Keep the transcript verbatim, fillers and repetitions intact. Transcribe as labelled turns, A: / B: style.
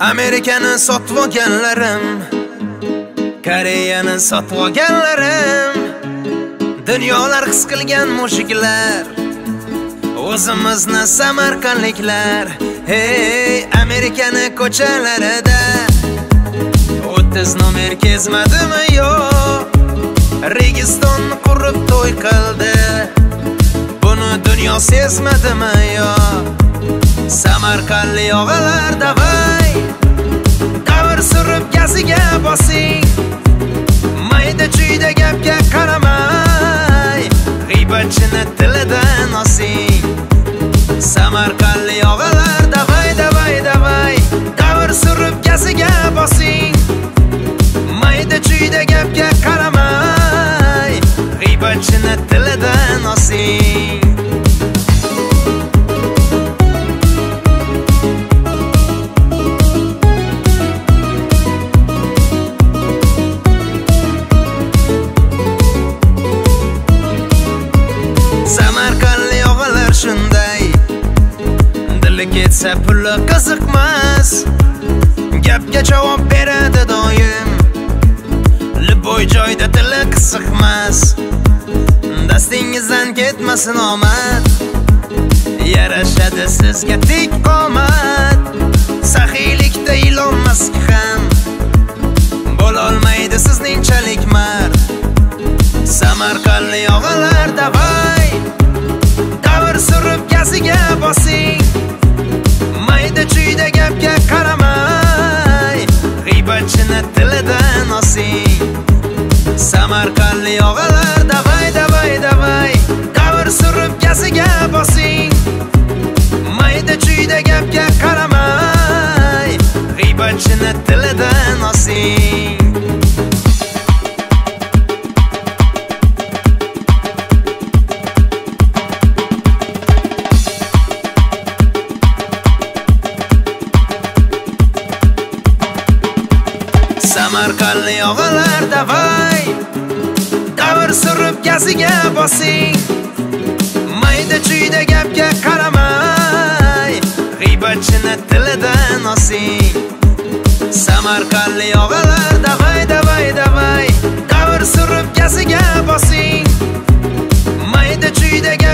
A: Amerikani sotib olganlarim, Koreyani sotib olganlarim, dunyolar his qilgan mushuklar, o'zimizni samarqandliklar. Hey, Amerikani ko'chalarida o'ttiz nomer kezmadimi yo? Registon qurib to'y qildi, buni dunyo sezmadimi yo? Samarqandli og'alar davay, davr surib gaziga bosing, mayda chuyda gapga qaramay, g'iybatchini tilidan osing. Samarqandli og'alar davay, davay, davay, davr surib gaziga bosing, mayda chuyda gapga qaramay, g'iybatchini tilidan osing. Samarqandli og'alar shunday, dili ketsa puli qiziqmas, gapga javob beradi doim, liboy joyda tili qisiqmas. Dastingizdan ketmasin omad, yarashadi sizga tik qomat. Saxiylikda ilonmaski ham bo'lolmaydi sizningchalik mard. Samarqandli og'alar davay, davr surib gaziga bosing, mayda chuyda gapga qaramay, g'iybatchini tilidan osing. Samarqandli og'alar davay, davay, davay, davr surib gaziga bosing, mayda chuyda gapga qaramay, g'iybatchini tilidan osing. Samarqandli og'alar davay, davr surib gaziga bosing, mayda chuyda gapga qaramay, g'iybatchini tilidan osing. Samarqandli og'alar davay, davay, davay, davr surib gaziga bosing, mayda chuyda